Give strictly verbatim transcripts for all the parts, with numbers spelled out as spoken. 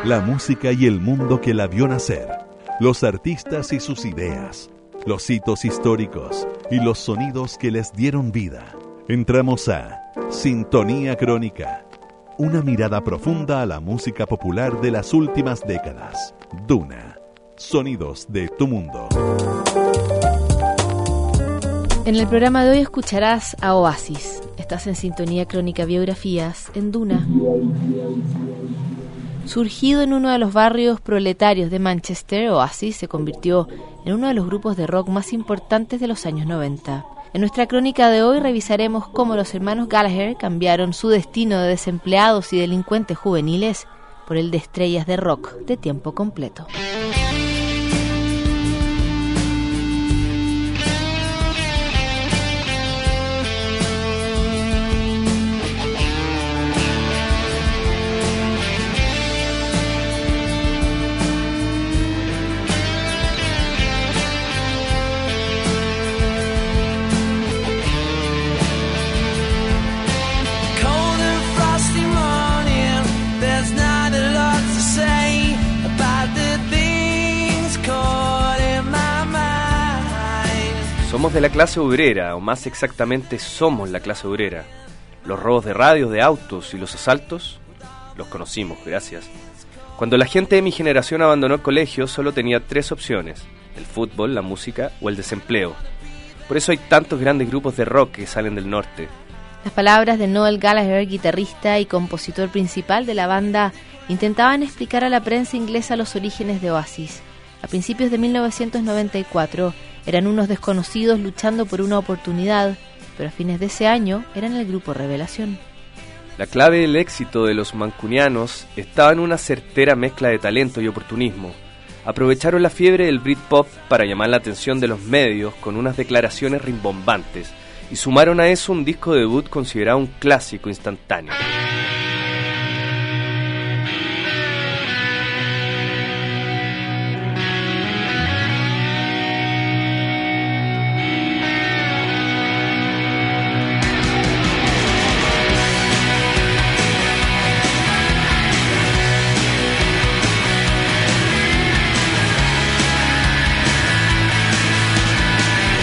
La música y el mundo que la vio nacer, los artistas y sus ideas, los hitos históricos y los sonidos que les dieron vida. Entramos a Sintonía Crónica, una mirada profunda a la música popular de las últimas décadas. Duna, sonidos de tu mundo. En el programa de hoy escucharás a Oasis. Estás en Sintonía Crónica Biografías en Duna. Surgido en uno de los barrios proletarios de Manchester, Oasis se convirtió en uno de los grupos de rock más importantes de los años noventa. En nuestra crónica de hoy revisaremos cómo los hermanos Gallagher cambiaron su destino de desempleados y delincuentes juveniles por el de estrellas de rock de tiempo completo. Somos de la clase obrera, o más exactamente somos la clase obrera. Los robos de radios, de autos y los asaltos, los conocimos, gracias. Cuando la gente de mi generación abandonó el colegio, solo tenía tres opciones: el fútbol, la música o el desempleo. Por eso hay tantos grandes grupos de rock que salen del norte. Las palabras de Noel Gallagher, guitarrista y compositor principal de la banda, intentaban explicar a la prensa inglesa los orígenes de Oasis. A principios de mil novecientos noventa y cuatro eran unos desconocidos luchando por una oportunidad, pero a fines de ese año eran el grupo Revelación. La clave del éxito de los mancunianos estaba en una certera mezcla de talento y oportunismo. Aprovecharon la fiebre del Britpop para llamar la atención de los medios con unas declaraciones rimbombantes y sumaron a eso un disco debut considerado un clásico instantáneo.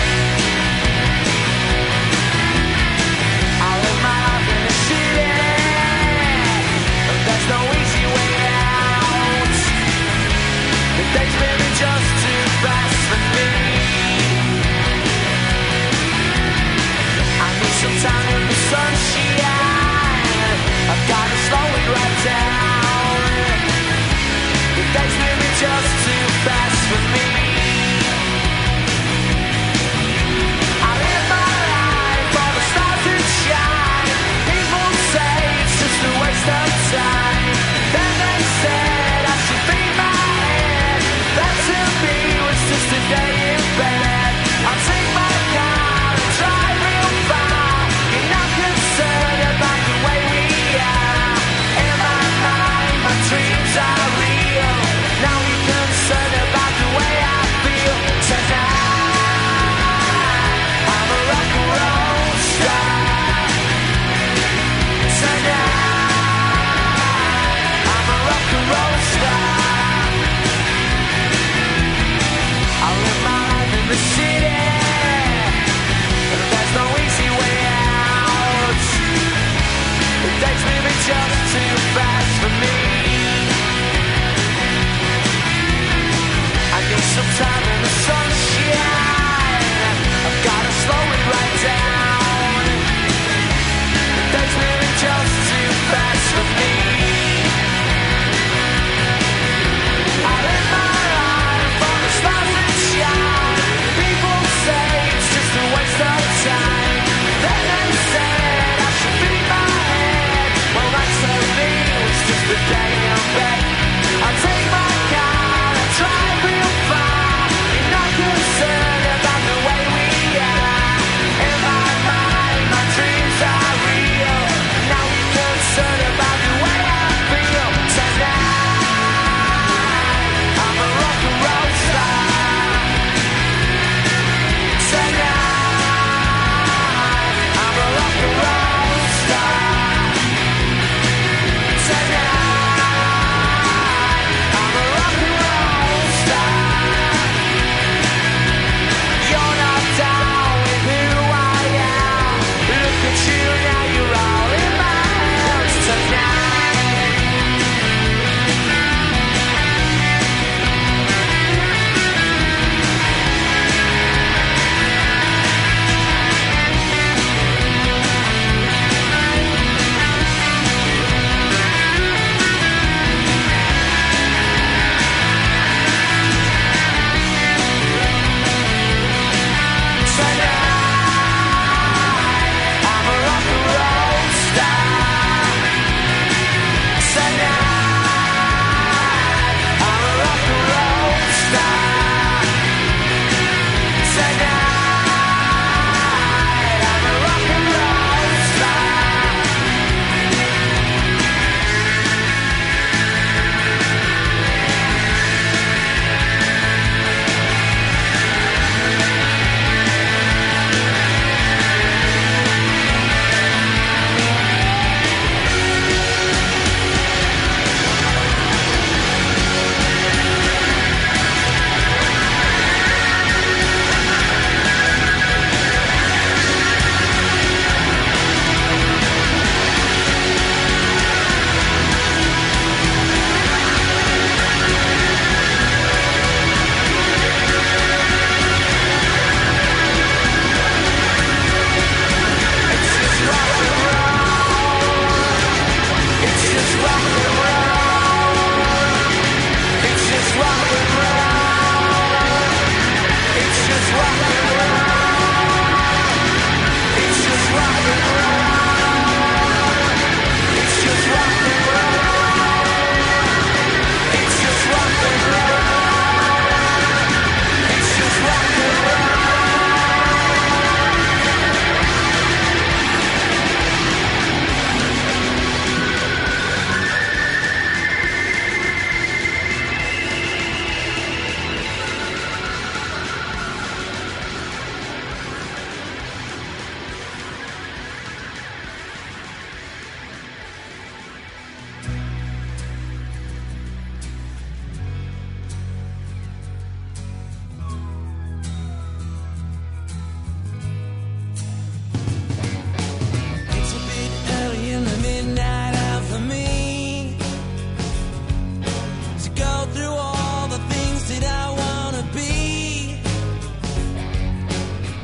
I live my life in the city.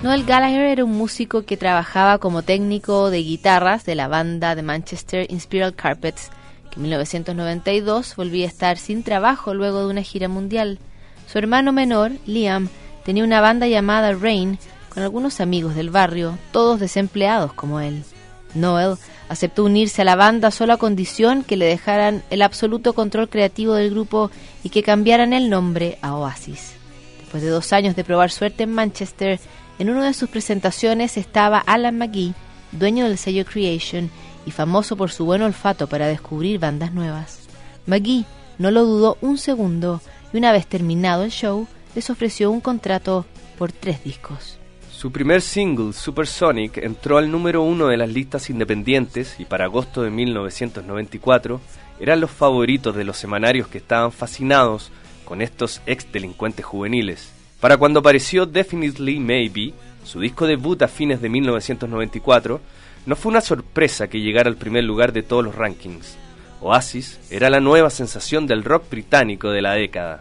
Noel Gallagher era un músico que trabajaba como técnico de guitarras de la banda de Manchester Inspiral Carpets, que en mil novecientos noventa y dos volvía a estar sin trabajo luego de una gira mundial. Su hermano menor, Liam, tenía una banda llamada Rain con algunos amigos del barrio, todos desempleados como él. Noel aceptó unirse a la banda solo a condición que le dejaran el absoluto control creativo del grupo y que cambiaran el nombre a Oasis. Después de dos años de probar suerte en Manchester, en una de sus presentaciones estaba Alan McGee, dueño del sello Creation y famoso por su buen olfato para descubrir bandas nuevas. McGee no lo dudó un segundo y una vez terminado el show, les ofreció un contrato por tres discos. Su primer single, Supersonic, entró al número uno de las listas independientes y para agosto de mil novecientos noventa y cuatro eran los favoritos de los semanarios que estaban fascinados con estos ex delincuentes juveniles. Para cuando apareció Definitely Maybe, su disco debut a fines de mil novecientos noventa y cuatro, no fue una sorpresa que llegara al primer lugar de todos los rankings. Oasis era la nueva sensación del rock británico de la década.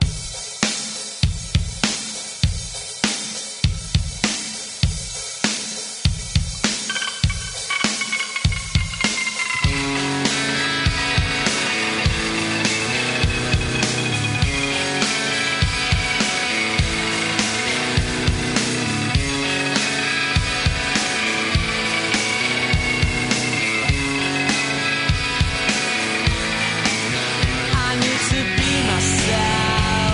To be myself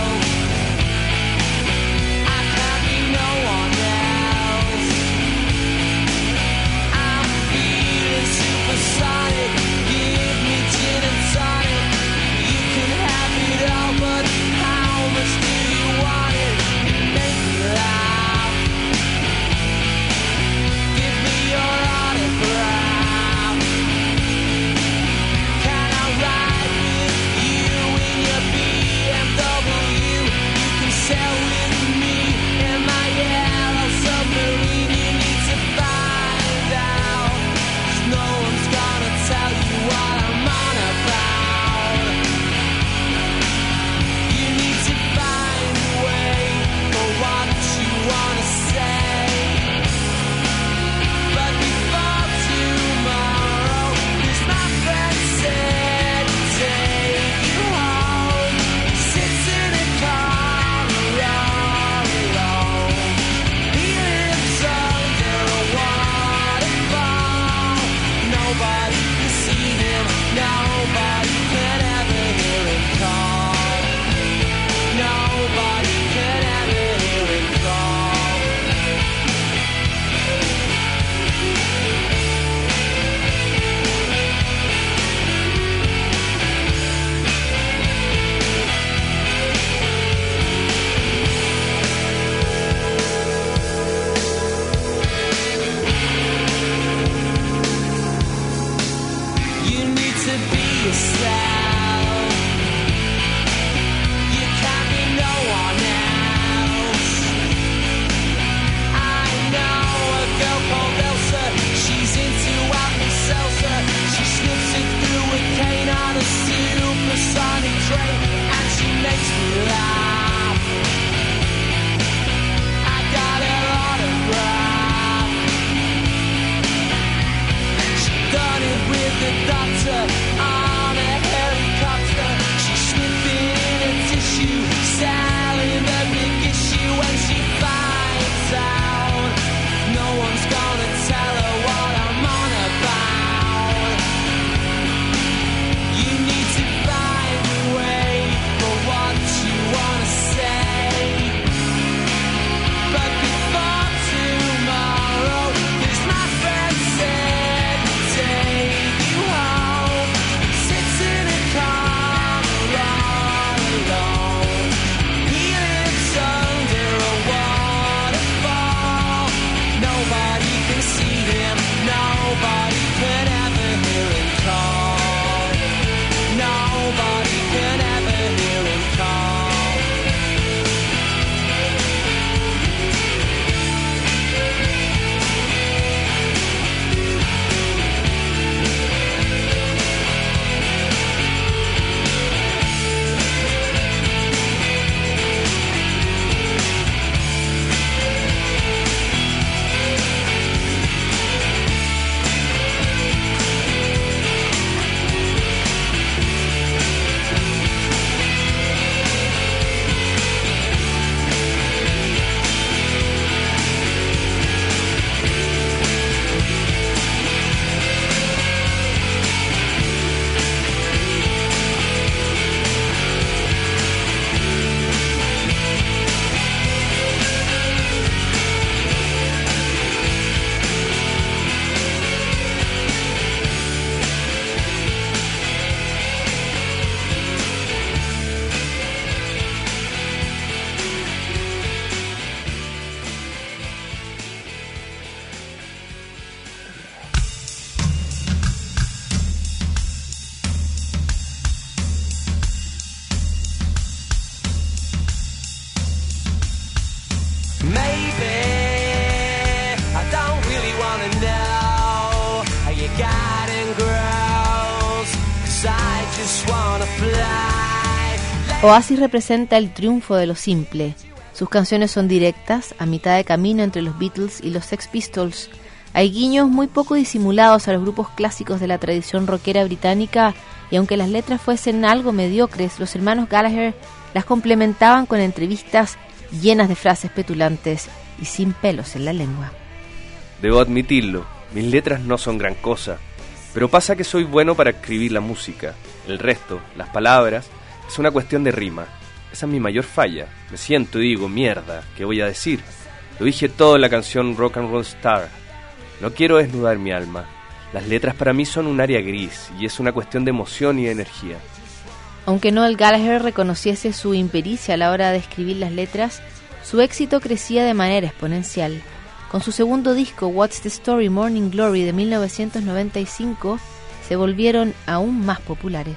Oasis representa el triunfo de lo simple. Sus canciones son directas, a mitad de camino entre los Beatles y los Sex Pistols. Hay guiños muy poco disimulados a los grupos clásicos de la tradición rockera británica, y aunque las letras fuesen algo mediocres, los hermanos Gallagher las complementaban con entrevistas llenas de frases petulantes y sin pelos en la lengua. Debo admitirlo, mis letras no son gran cosa, pero pasa que soy bueno para escribir la música. El resto, las palabras, es una cuestión de rima. Esa es mi mayor falla. Me siento y digo, mierda, ¿qué voy a decir? Lo dije todo en la canción Rock and Roll Star. No quiero desnudar mi alma. Las letras para mí son un área gris y es una cuestión de emoción y de energía. Aunque Noel Gallagher reconociese su impericia a la hora de escribir las letras, su éxito crecía de manera exponencial. Con su segundo disco, What's the Story, Morning Glory, de mil novecientos noventa y cinco, se volvieron aún más populares.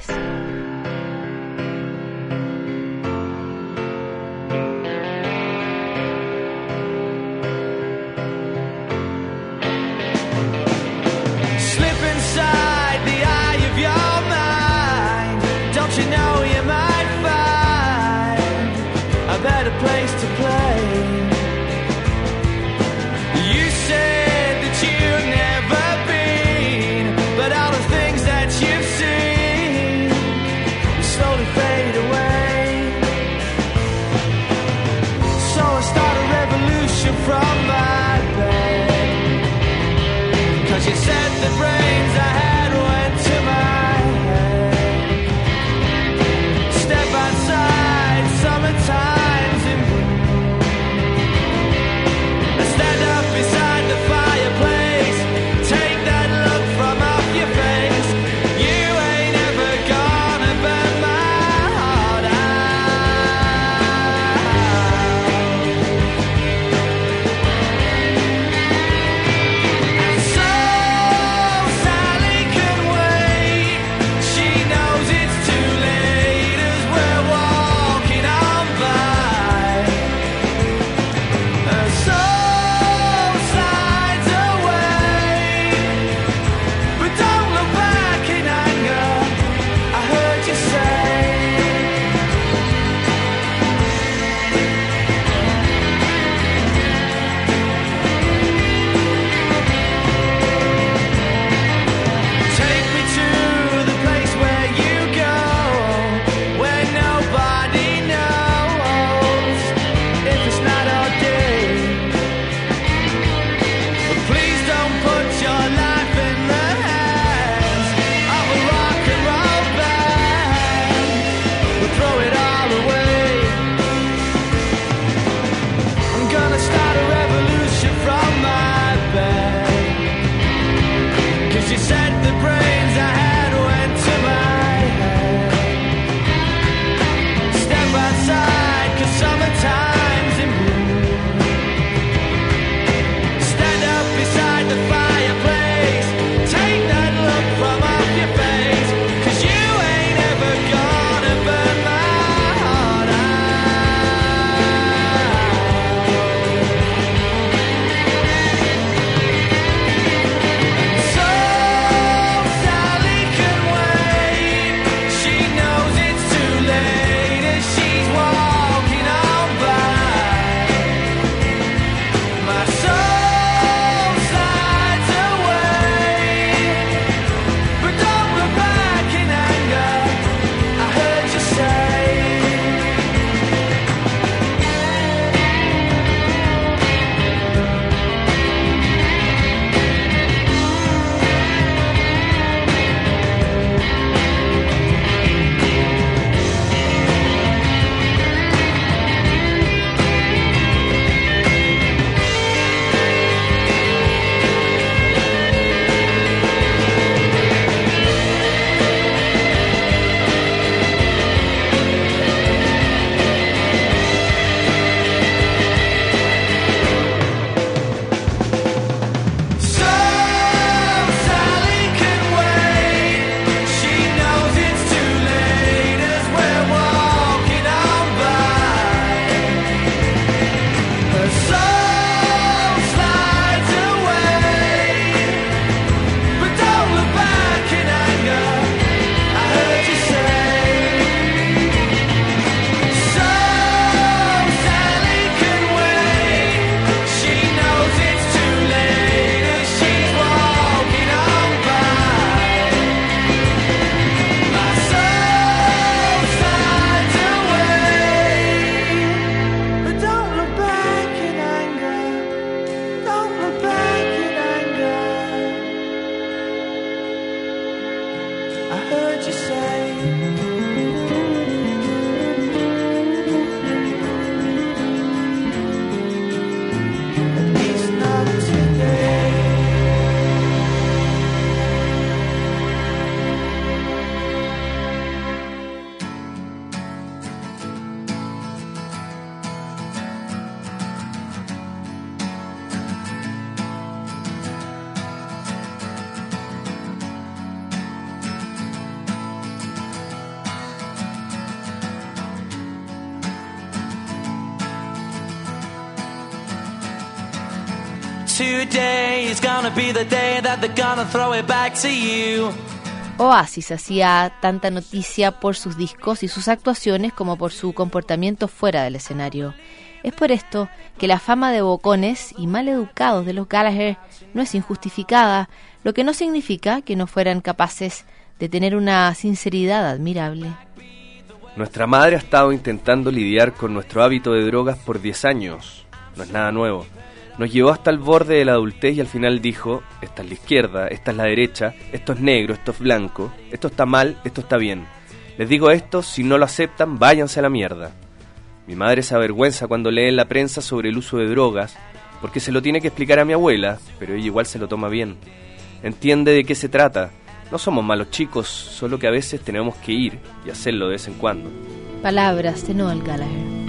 Today is gonna be the day that they're gonna throw it back to you. Oasis hacía tanta noticia por sus discos y sus actuaciones como por su comportamiento fuera del escenario. Es por esto que la fama de bocones y maleducados de los Gallagher no es injustificada, lo que no significa que no fueran capaces de tener una sinceridad admirable. Nuestra madre ha estado intentando lidiar con nuestro hábito de drogas por diez años. No es nada nuevo. Nos llevó hasta el borde de la adultez y al final dijo, esta es la izquierda, esta es la derecha, esto es negro, esto es blanco, esto está mal, esto está bien. Les digo esto, si no lo aceptan, váyanse a la mierda. Mi madre se avergüenza cuando lee en la prensa sobre el uso de drogas, porque se lo tiene que explicar a mi abuela, pero ella igual se lo toma bien. Entiende de qué se trata. No somos malos chicos, solo que a veces tenemos que ir y hacerlo de vez en cuando. Palabras de Noel Gallagher.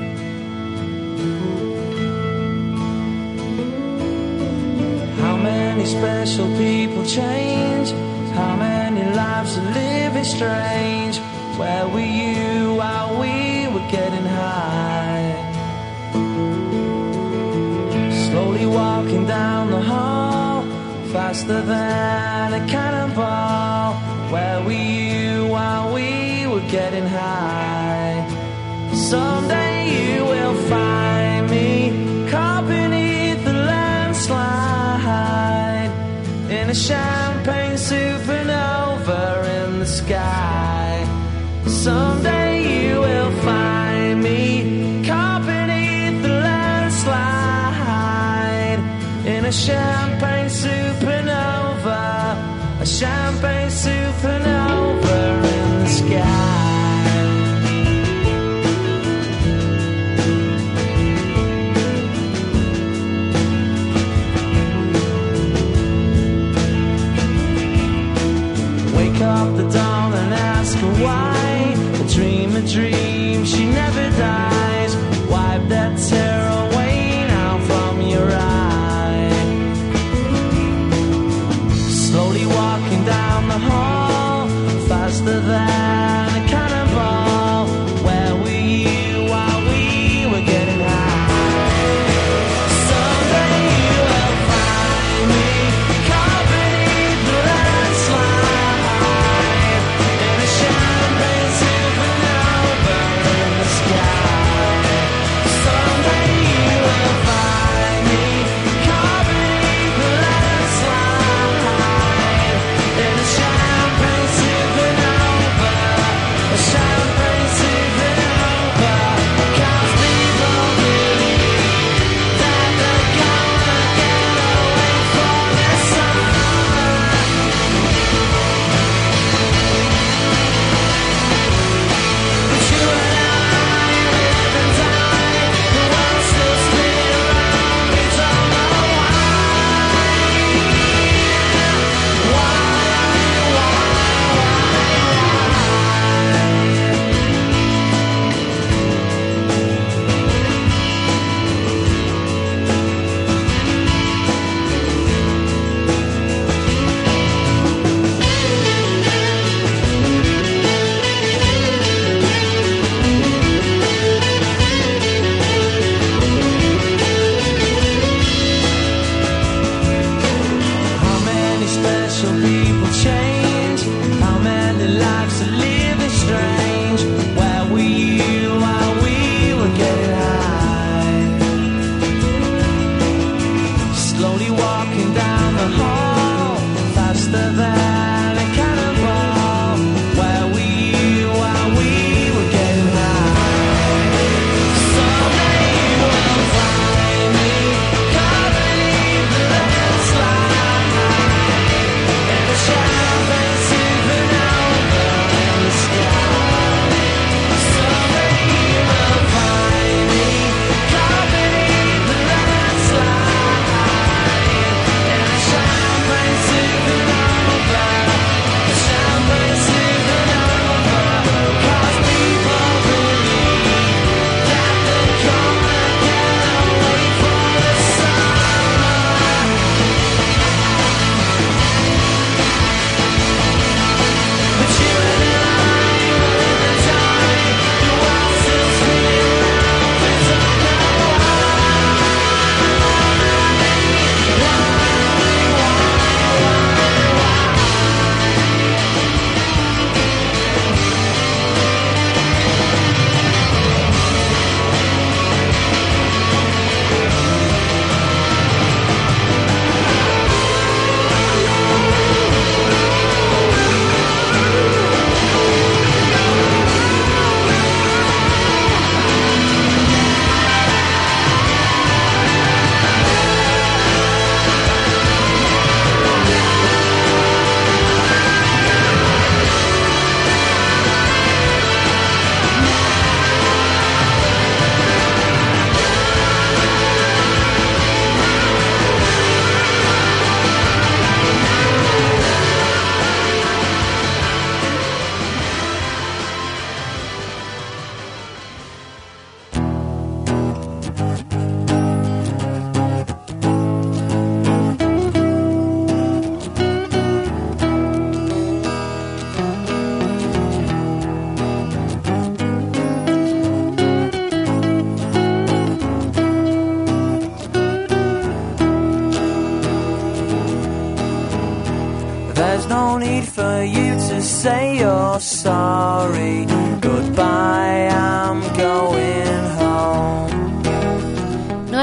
How many special people change? How many lives are living strange? Where were you while we were getting high? Slowly walking down the hall, faster than a cannonball. Where were you while we were getting high? Someday you will find me caught beneath the landslide in a champagne supernova in the sky. Someday you will find me caught beneath the landslide in a champagne supernova, a champagne supernova in the sky. Wake up the dawn and ask her why. A dream, a dream, she never dies. Wipe that tear away now from your eye. Slowly walking down the hall, faster than a cannonball. Where were you while we were getting high? Someday you will find me caught beneath the landslide in a champagne supernova in the sky.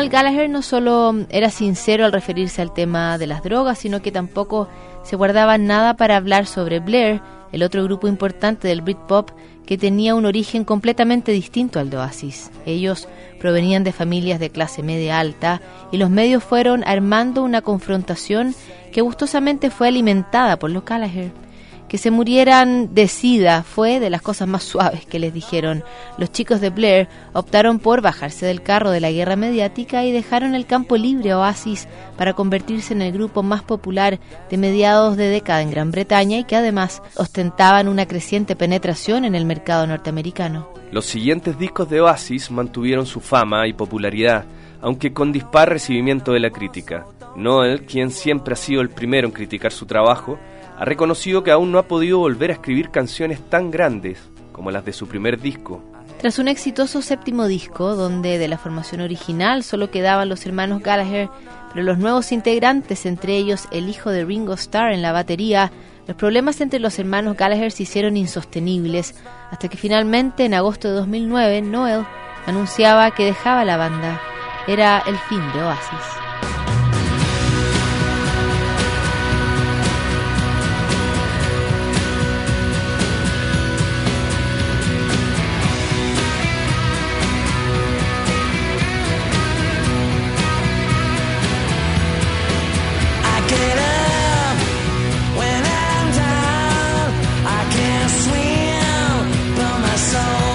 Noel Gallagher no solo era sincero al referirse al tema de las drogas, sino que tampoco se guardaba nada para hablar sobre Blair, el otro grupo importante del Britpop que tenía un origen completamente distinto al de Oasis. Ellos provenían de familias de clase media alta y los medios fueron armando una confrontación que gustosamente fue alimentada por los Gallagher. Que se murieran de sida fue de las cosas más suaves que les dijeron. Los chicos de Blair optaron por bajarse del carro de la guerra mediática y dejaron el campo libre a Oasis para convertirse en el grupo más popular de mediados de década en Gran Bretaña y que además ostentaban una creciente penetración en el mercado norteamericano. Los siguientes discos de Oasis mantuvieron su fama y popularidad, aunque con dispar recibimiento de la crítica. Noel, quien siempre ha sido el primero en criticar su trabajo, ha reconocido que aún no ha podido volver a escribir canciones tan grandes como las de su primer disco. Tras un exitoso séptimo disco, donde de la formación original solo quedaban los hermanos Gallagher, pero los nuevos integrantes, entre ellos el hijo de Ringo Starr en la batería, los problemas entre los hermanos Gallagher se hicieron insostenibles, hasta que finalmente, en agosto de dos mil nueve, Noel anunciaba que dejaba la banda. Era el fin de Oasis.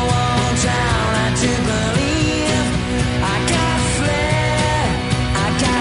I got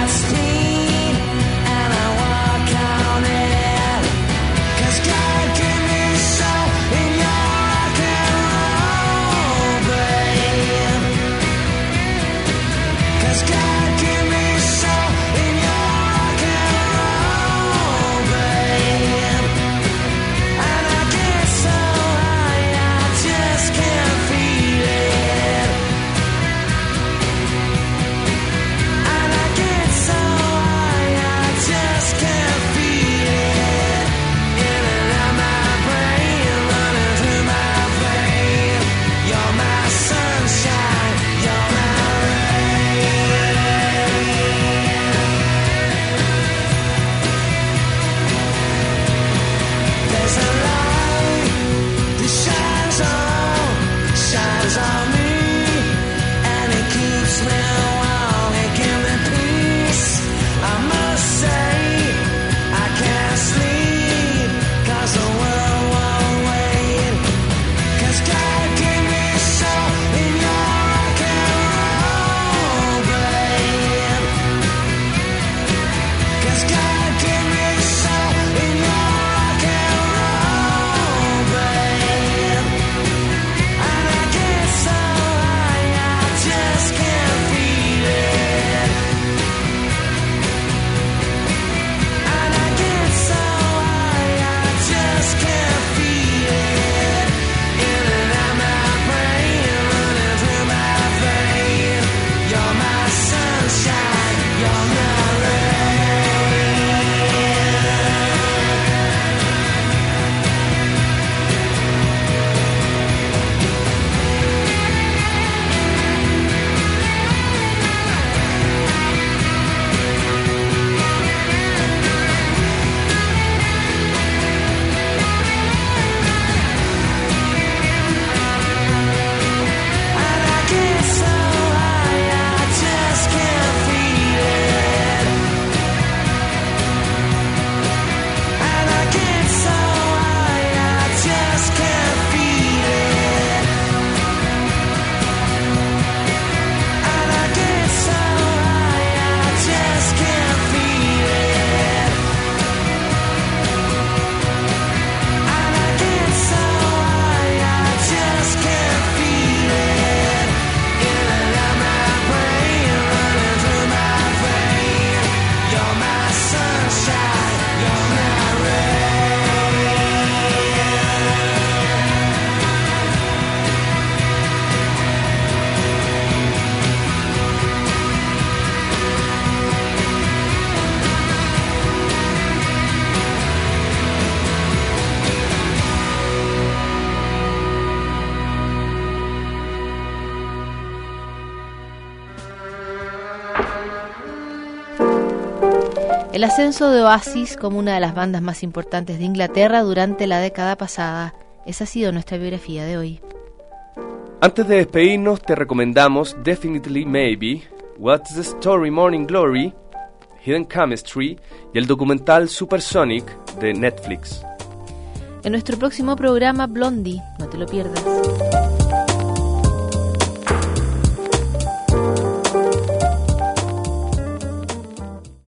El ascenso de Oasis como una de las bandas más importantes de Inglaterra durante la década pasada. Esa ha sido nuestra biografía de hoy. Antes de despedirnos, te recomendamos Definitely Maybe, What's the Story Morning Glory, Hidden Chemistry y el documental Supersonic de Netflix. En nuestro próximo programa, Blondie, no te lo pierdas.